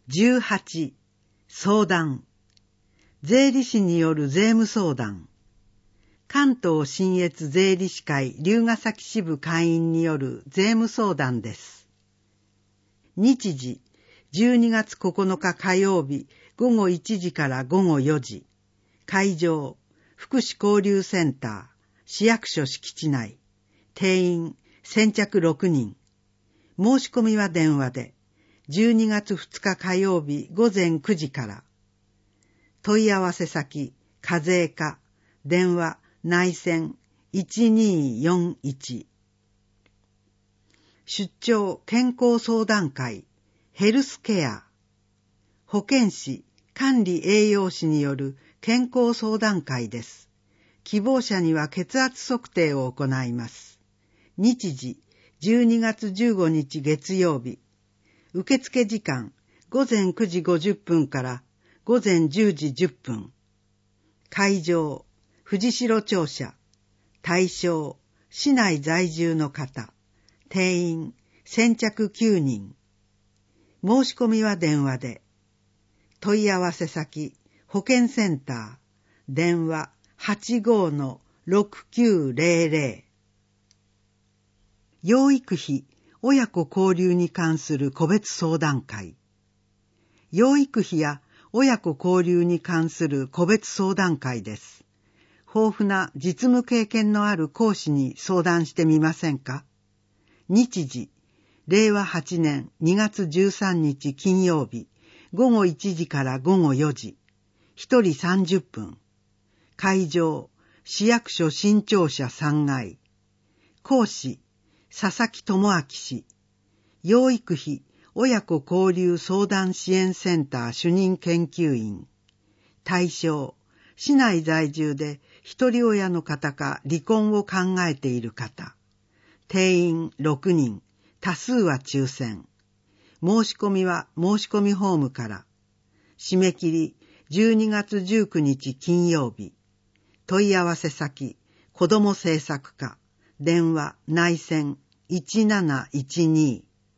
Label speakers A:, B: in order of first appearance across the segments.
A: 18、相談。税理士による税務相談。関東信越税理士会龍ケ崎支部会員による税務相談です。日時、12月9日火曜日午後1時から午後4時。会場、福祉交流センター、市役所敷地内。定員、先着6人。申し込みは電話で。12月2日火曜日午前9時から。問い合わせ先、課税課、電話、内線、1241。出張健康相談会、ヘルスケア。保健師、管理栄養士による健康相談会です。希望者には血圧測定を行います。日時、12月15日月曜日。受付時間、午前9時50分から午前10時10分。会場、藤代庁舎。対象、市内在住の方。定員、先着9人。申し込みは電話で。問い合わせ先、保健センター。電話、85-6900。養育費、親子交流に関する個別相談会。養育費や親子交流に関する個別相談会です。豊富な実務経験のある講師に相談してみませんか？日時、令和8年2月13日金曜日、午後1時から午後4時。1人30分。会場、市役所新庁舎3階。講師、佐々木智明氏。養育費、親子交流相談支援センター主任研究員。対象、市内在住で一人親の方か離婚を考えている方。定員6人、多数は抽選。申し込みは申し込みフォームから。締め切り12月19日金曜日。問い合わせ先、子ども政策課。電話、内線1712。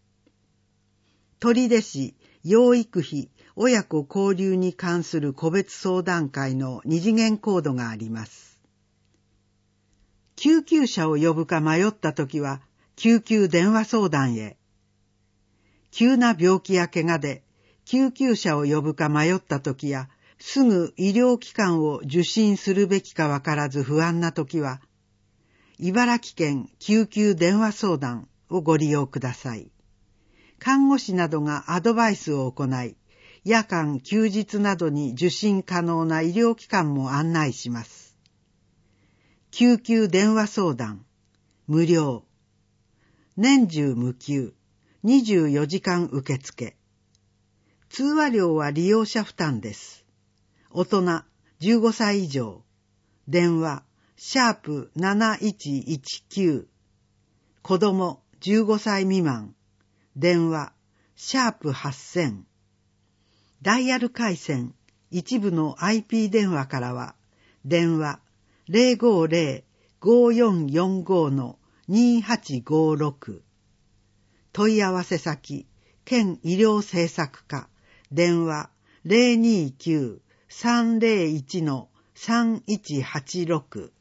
A: 取手市養育費親子交流に関する個別相談会の二次元コードがあります。救急車を呼ぶか迷ったときは救急電話相談へ。急な病気や怪我で救急車を呼ぶか迷ったときやすぐ医療機関を受診するべきかわからず不安なときは茨城県救急電話相談をご利用ください。看護師などがアドバイスを行い、夜間、休日などに受診可能な医療機関も案内します。救急電話相談、無料。年中無休、24時間受付。通話料は利用者負担です。大人、15歳以上。電話、#7119。子供、15歳未満。電話、#8000。ダイヤル回線、一部の IP 電話からは、電話、050-5445-2856。問い合わせ先、県医療政策課。電話、029-301-3186。